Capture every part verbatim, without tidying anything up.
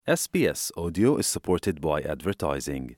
S B S Audio is supported by advertising.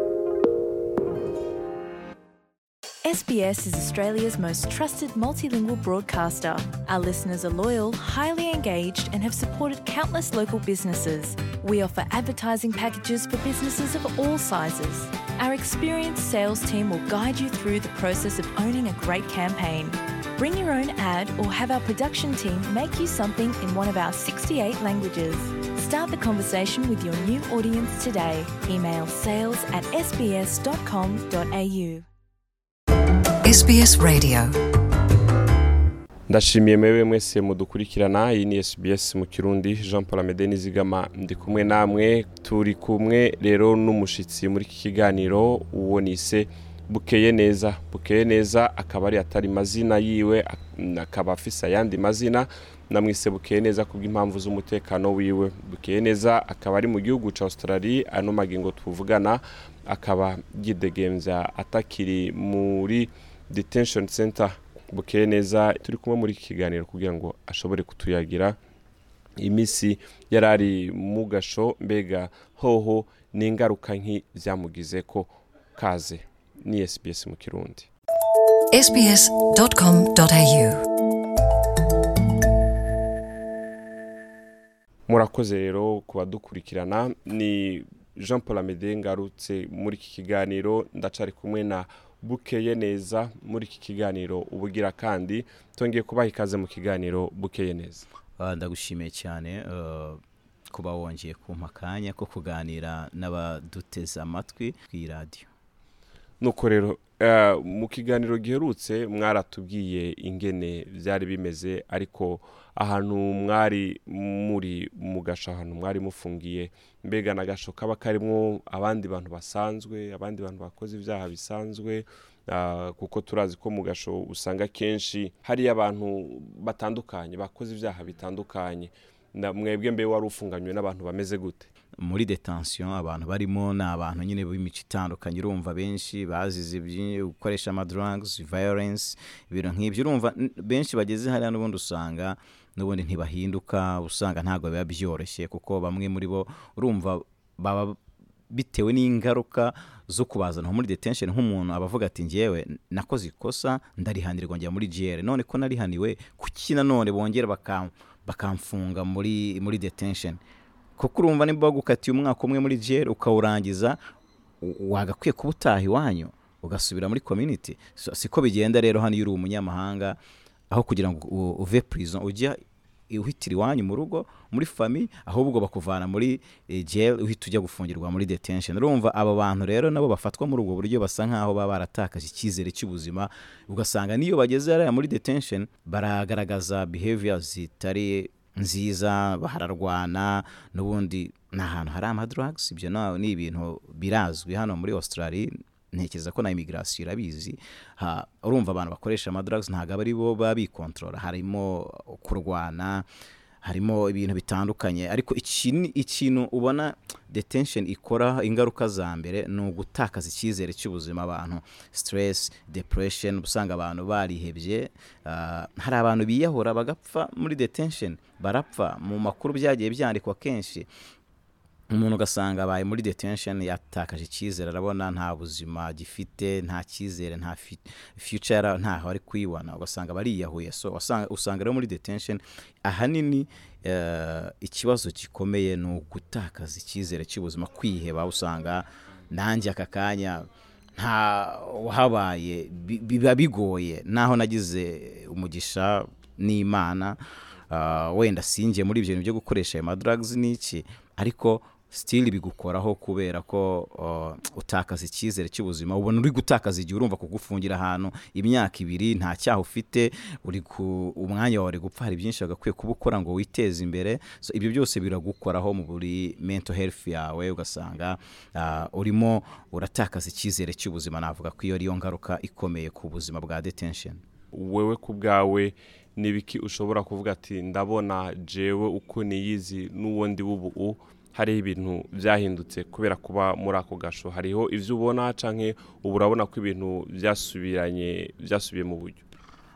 S B S is Australia's most trusted multilingual broadcaster. Our listeners are loyal, highly engaged, and have supported countless local businesses. We offer advertising packages for businesses of all sizes. Our experienced sales team will guide you through the process of owning a great campaign. Bring your own ad or have our production team make you something in one of our sixty-eight languages. Start the conversation with your new audience today. Email sales at s b s dot com dot a u. S B S Radio. Ndashimiye mewe mwese mudukurikirana. Iyi ni S B S mu Kirundi. Jean Paul Amede Nizigama ndi kumwe namwe, turi kumwe rero n'umushitsi muri iki kiganiro uwo nise Bukeye Neza. Bukeye Neza akaba ari atari mazina yiwe, akaba afisa yandi mazina, namwise Bukeye Neza kubw'impamvu z'umutekano wiwe. Bukeye Neza akaba ari mu gihugu ca Australia, ano magingo tuvugana akaba yidegemvya atakiri muri detention center. Bukeye Neza turi kumwe muri iki kiganiro kugira ngo ashobore kutuyagira imisi yarari mu gasho, mbega hoho n'ingaruka nki vyamugizeko. Kaze ni S B S mu Kirundi. s b s dot com dot a u. Murakoze rero kubadukurikirana. Ni Jean Paul Amede ngarutse muri iki kiganiro, ndacari kumwe na Bukeye Neza muri iki kiganiro ubugira, kandi tongeye kubaha ikaze mu kiganiro Bukeye Neza. Ndagushimiye cyane uh, kuba wongeye kumpakanya ko kuganira n'abaduteza amatwi kwi radio. Nuko rero uh, mu kiganiro giherutse mwaratubwiye ingene byari bimeze, ariko ahantu mwari muri mu gasho, ahantu mwari mufungiye, mbega na gasho kaba karimo abandi bantu basanzwe, abandi bantu bakoze ibyaha bisanzwe, uh, kuko turazi ko mu gasho usanga kenshi hari abantu batandukanye bakoze ibyaha bitandukanye. Na mwebwe mbe wari ufunganywe n'abantu bameze gute? Muri detention abantu barimo na abantu nyine b'imico itandukanye, urumva benshi bazize gukoresha ama drugs, violence, ibintu nk'ibyo. Urumva benshi bageze hariya n'ubundi usanga n'ubundi ntibahinduka, usanga ntago biba byoroshye, kuko bamwe muri bo urumva baba bitewe n'ingaruka zo kubazana muri detention. Nk'umuntu abavuga ati ngewe nakoze ikosa ndarihanirwa njya muri jail, none ko narihaniwe kuki nanone bongera bakam bakamfunga muri muri detention? Kuko urumva niba bagukatiye umwaka umwe muri jail ukawurangiza, wagakwiye kubutaha iwanyu ugasubira muri community. So, siko bigenda rero hano yuri umunyamahanga, aho kugira ngo uve prison ujya uhitira iwanyu mu rugo muri family, ahubwo bakuvana muri eh, jail uhita ujya gufungirwa muri detention. Urumva aba bantu rero nabo bafatwa muri ubwo buryo, basa nkaho baba baratakaje icyizere cy'ubuzima, ugasanga niyo bageze hariya muri detention baragaragaza behaviors zitari nziza, bahararwana n'ubundi n'ahantu hari ama drugs. Ibyo nawe ni ibintu birazwi hano muri Australia, ntekereza ko na immigration irabizi. Ha, urumva abantu bakoresha ama drugs ntago bari bo babikontrola, harimo kurwana, harimo ibintu bitandukanye. Ariko ikintu ikintu ubona detention ikora ingaruka za mbere ni ugutakaza icyizere cy'ubuzima, abantu stress, depression, usanga abantu barihebye. Uh, hari abantu biyahura bagapfa muri detention, barapfa. Mu makuru byagiye byandikwa kenshi, umuntu ugasanga abaye muri detention yatakaje icyizere, arabona nta buzima gifite, nta cyizere, nta future, ntaho ari kwibona, ugasanga bariyahuye. So usanga usanga rero muri detention ahanini uh, ikibazo gikomeye ni ugutakaza icyizere cy'ubuzima, kwiheba. Usanga nanjye akakanya nta wahabaye biba bigoye, naho nagize umugisha n'Imana, uh, wenda singiye muri ibyo bintu byo gukoresha ayo drugs n'iki, ariko still bigukoraho kubera ko uh, utakaza icyizere cy'ubuzima. Ubona uri gutakaza igihe, urumva kugufungira ahantu imyaka ibiri nta cyaha ufite, uri ku umwanya wawe gupfa, hari byinshi bagakwiye kubukora ngo witeze imbere. So ibyo byose biragukoraho mu buri mental health yawe, ugasanga uh, urimo uratakaza icyizere cy'ubuzima. Navuga ko iyo ariyo ngaruka ikomeye ku buzima bwa detention. Wewe kubgawe nibiki ushobora kuvuga ati ndabona jewe uko niyizi n'uwondi bubu hari ibintu byahindutse kubera kuba muri ako gasho? Hariho ivyo ubona canke uburabona ko ibintu byasubiranye byasubiye mu buryo?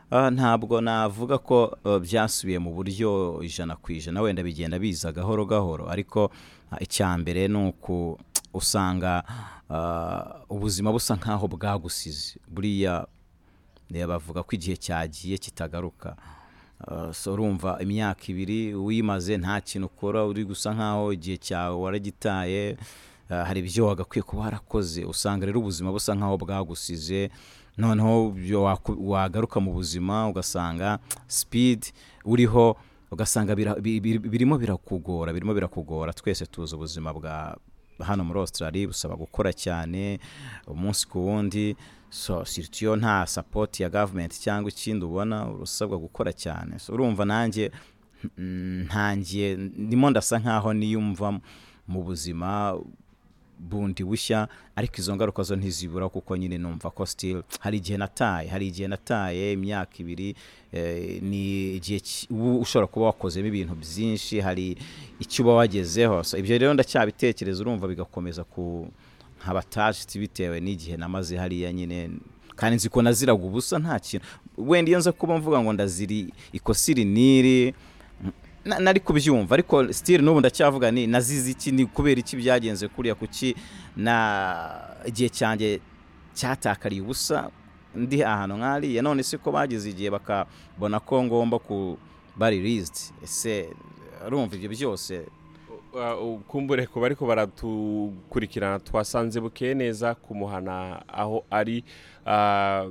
Ah, ntabwo navuga ko uh, byasubiye mu buryo ijana ku ijana, wenda bigenda biza gahoro gahoro, ariko ah, icyambere nuko usanga ah, ubuzima busa nkaho bwagusize buriya. Ne bavuga ko igihe cyagiye kitagaruka. Uh, so urumva imyaka ibiri wimaze nta kintu ukora, uri gusa nkaho igihe cyawe waragitaye. Uh, hari ibyo wagakwiye kuba warakoze, usanga rero ubuzima busa nkaho bwagusize. Noneho byo waku- wagaruka mu buzima ugasanga speed uriho, ugasanga bira- bi- bi- birimo birakugora birimo birakugora. Twese tuzi ubuzima bwa hano muri Australia busaba gukora cyane umunsi ku wundi, so sirtiyo nta support ya government cyangwa ikindi ubona urusabwa gukora cyane. So urumva nanjye mm, ntangiye ndimo ndasa nkaho niyumva mu buzima bundi bushya, ariko izo ngaruka zo ntizibura kuko nyine numva ko still hari igihe nataye hari igihe nataye imyaka ibiri. Eh, ni igihe ki- ubu ushobora kuba wakozemo ibintu byinshi, hari icyo uba wagezeho. So ibyo rero ndacyabitekereza, urumva bigakomeza ku nk'abataje bitewe n'igihe namaze hariya nyine, kandi nzi ko naziraga ubusa nta kintu. Wenda iyo nza kuba mvuga ngo ndaziri ikosiri niri na- nari kubyumva, ariko still n'ubu ndacyavuga ni nazize iki, ni kubera iki byagenze kuriya, kuki na igihe cyanjye cyatakariye ubusa ndi ahantu nk'ariya. None se ko bagize igihe bakabona ko ngomba kuba released, ese urumva ibyo byose. Uh, kumbure ko bariko baratukurikirana twasanze bukeye neza kumuhana aho ari, uh,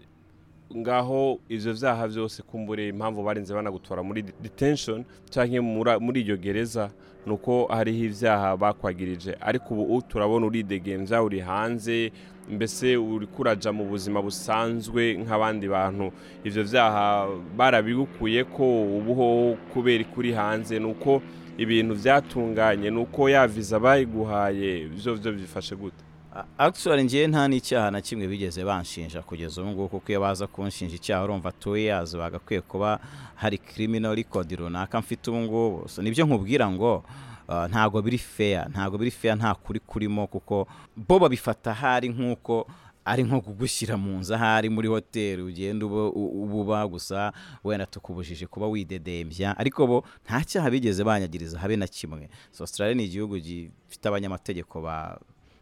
ngaho ivyo vyaha vyose kumbure impamvu barinze banagutora muri detention canke mura- muri iryo gereza nuko hariho ivyaha bakwagirije, ariko ubu turabona uridegemvya uri hanze, mbese uri kuraja mu buzima busanzwe nk'abandi bantu. Ivyo vyaha barabigukuye ko ubuho kubera kuri hanze, nuko ibintu vyatunganye, nuko ya visa bayiguhaye byo byo bifashe gute? A- Actually ngiye nta n'icyaha na kimwe bigeze banshinja kugeza ubu ngubu, kuko iyo baza kunshinja icyaha urumva two years bagakwiye kuba hari criminal record runaka mfite ubu ngubu. So nibyo nkubwira ngo uh, ntago biri fair ntago biri fair nta kuri kurimo, kuko bo babifata hari nkuko ari nko kugushyira mu nzu ahari muri hoteli ugenda uba- u- ububa gusa wenda tukubujije kuba widedembya, ariko bo nta cyaha bigeze banyagiriza habe na kimwe. So Australia ni igihugu gifite abanyamategeko ba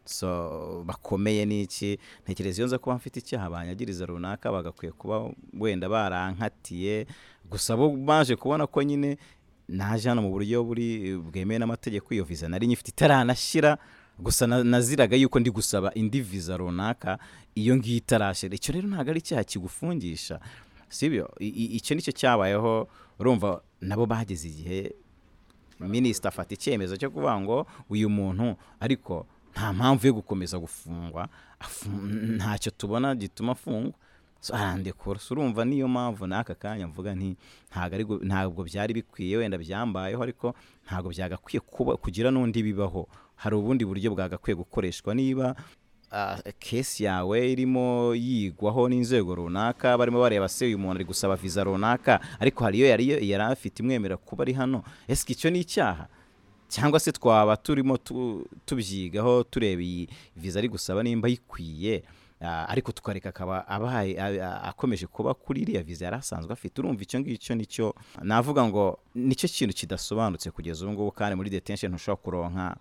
so bakomeye n'iki. Ntekereza iyo nza kuba mfite icyaha banyagiriza runaka bagakwiye kuba wenda barankatiye, gusa bo baje kubona ko nyine naje hano mu buryo buri bwemewe n'amategeko. Iyo visa nari nyifite itaranashyira, gusa na- naziraga yuko ndi gusaba indi visa runaka iyo ngiyo itarashira. Icyo rero ntabwo ari icyaha kigufungisha, sibyo? I- i- icyo nicyo cyabayeho. Urumva nabo bageze igihe minisita afata icyemezo cyo kuvuga ngo uyu muntu ariko nta mpamvu yo gukomeza gufungwa, afu- ntacyo tubona gituma afungwa, so arandekura. So urumva niyo mpamvu n'aka kanya mvuga nti ntabwo ari gu- ntabwo byari bikwiye, wenda byambayeho, ariko ntabwo byagakwiye kuba kugira n'undi bibaho. Hari ubundi buryo bwagakwiye gukoreshwa. Niba uh, kesi yawe irimo yigwaho n'inzego runaka, barimo bareba se uyu muntu ari gusaba visa runaka, ariko hari iyo yari yari afite imwemera kuba ari hano, ese icyo ni icyaha? Cyangwa se twaba turimo tu- tubyigaho tureba iyi visa ari gusaba nimba yikwiye, ah, ariko tukareka akaba abaye a- a- akomeje kuba kuri iriya visa yari asanzwe afite. Urumva icyo ngicyo nicyo navuga ngo nicyo kintu kidasobanutse kugeza ubu ngubu. Kandi muri detention ntushobora kuronka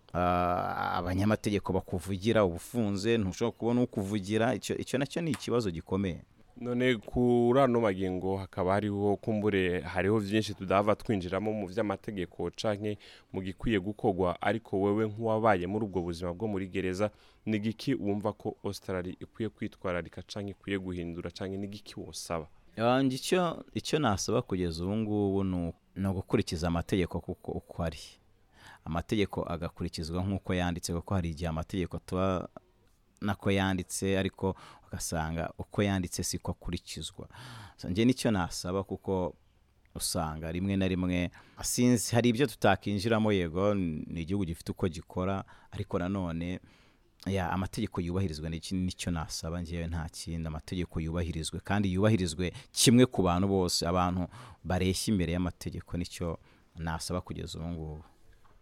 ah, abanyamategeko bakuvugira ubufunze, ntushobora kubona ukuvugira. Icyo icyo nacyo ni ikibazo gikomeye. None kuri ano magingo hakaba hariho kumbure hariho vyinshi tudava twinjiramo mu vy'amategeko canke mu gikwiye gukogwa, ariko wewe nk'uwabaye muri ubwo buzima bwo muri gereza, nigiki wumva ko Australia ikwiye kwitwararika canke ikwiye guhindura, canke nigiki wosaba? Yanjye icyo icyo nasaba kugeza ubu ngubu ni ni ugukurikiza amategeko kuko uko ari amategeko agakurikizwa nk'uko yanditse, kuko hari igihe amategeko tuba nako yanditse ariko ugasanga uko yanditse siko akurikizwa. So njye nicyo nasaba, kuko usanga rimwe na rimwe sinzi, hari ibyo tutakinjiramo, yego ni igihugu gifite uko gikora, ariko nanone ya amategeko yubahirizwe. N'iki nicyo nasaba ngewe, nta kindi. Amategeko yubahirizwe kandi yubahirizwe kimwe ku bantu bose, abantu bareshya imbere y'amategeko. Nicyo nasaba kugeza ubu ngubu.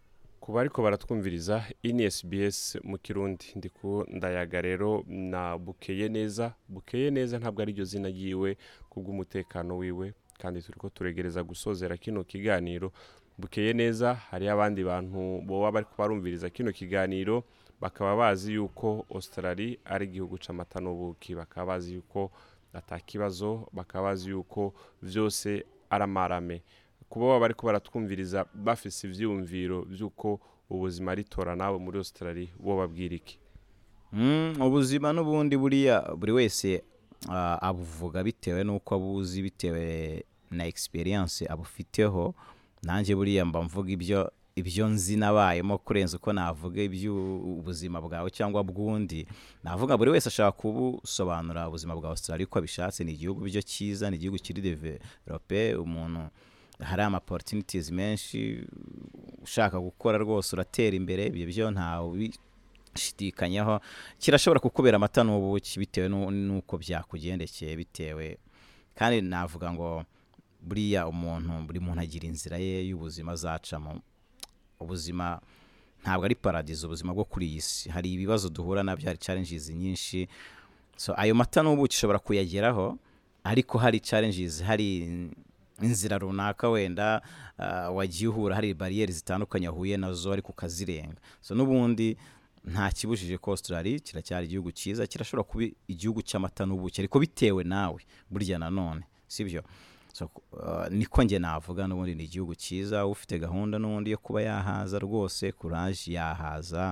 kuba ariko baratwumviriza ini S B S mu Kirundi ndiku ndayaga rero na Bukeye Neza. Bukeye Neza ntabwo ari ryo zina yiwe kubw'umutekano wiwe, kandi turiko turegereza gusozera kino kiganiro. Bukeye Neza hari abandi bantu boba bari kubarumviriza kino kiganiro bakaba bazi yuko Australia ari igihugu c'amata n'ubuki, bakaba bazi yuko atakibazo, bakaba bazi yuko vyose aramarame. Kuba baba bari kubaratwumviriza bafise ivyumviro vyuko ubuzima ritora nawe muri Australia bo babwiriki. Mm, ubuzima n'ubundi buriya buri wese uh, abuvuga bitewe nuko abuzi, bitewe na experience abufiteho. Nanje buriya mba mvuga ibyo ibyo nzi nabayemo kurenza uko navuga iby'ubuzima bwawe cyangwa bwundi. Navuga buri wese ashaka kubusobanura ubuzima bwa Australia uko abishatse. Ni igihugu byo cyiza, ni igihugu kiri develope, umuntu hari ama opportunities menshi, ushaka gukora rwose uratera imbere. Ibyo byo ntawe bishidikanyaho, kirashobora kukubera amata n'ubuki bitewe nuko byakugendekeye, bitewe kandi navuga ngo buriya umuntu buri muntu agira inzira ye y'ubuzima azacamo. Ubuzima ntabwo ari paradizo, ubuzima bwo kuri iyi si hari ibibazo duhura nabyo, hari challenges nyinshi. So ayo mata n'ubuki ushobora kuyageraho, ariko hari challenges, hari inzira runaka wenda uh, wagiye uhura, hari barriere zitandukanye ahuye nazo ariko ukazirenga. So n'ubundi nta kibujije ko Australia kiracyari igihugu cyiza, kirashobora kuba igihugu cy'amata n'ubuki, ariko bitewe nawe burya nanone, sibyo? So uh, niko nge navuga n'ubundi ni igihugu cyiza, ufite gahunda n'ubundi yo kuba yahaza rwose, courage yahaza.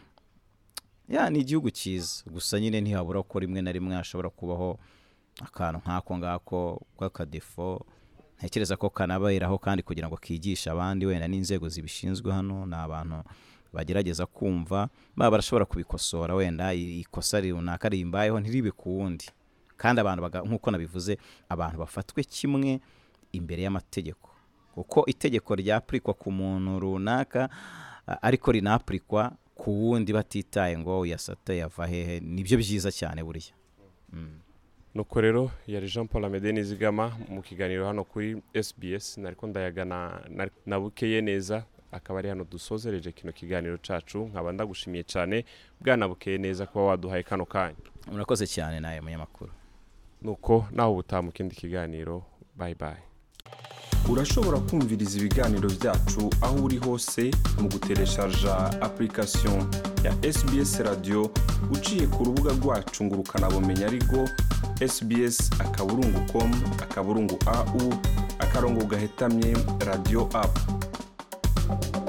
Ya ni igihugu cyiza, gusa nyine ntihabura ko rimwe na rimwe ashobora kubaho akantu nkako ngako kw'akadefo. Ntekereza ko kanabayiraho kandi kugira ngo kigisha abandi, wenda n'inzego zibishinzwe hano n'abantu bagerageza kumva baba barashobora kubikosora, wenda ikosa runaka rimbayeho ntiribe kuwundi. Kandi abantu nkuko nabivuze, abantu bafatwe kimwe imbere y'amategeko, kuko itegeko ryaplikwa ku muntu runaka ariko rinaplikwa ku wundi batitaye ngo yasata yava hehe. Nibyo byiza cyane buriya. Mm. Nuko rero yari Jean Paul Amede Nizigama mu kiganiro hano kuri S B S, nariko ndayagana na, na Bukeye Neza, akaba ari hano dusozereje kino kiganiro cacu. Nkaba ndagushimiye cyane bwana Bukeye Neza kuba waduhaye kano kanya. Murakoze cyane naye munyamakuru. Nuko naho butamu kindi kiganiro. Bye bye. Urashobora kumviriza ibiganiro byacu aho uri hose mu gutereshaja application ya S B S Radio uciye ku rubuga rwacu ngurukana bumenyi arigo S B S akaburungu dot com akaburungu A U akarongo gahetamye radio app.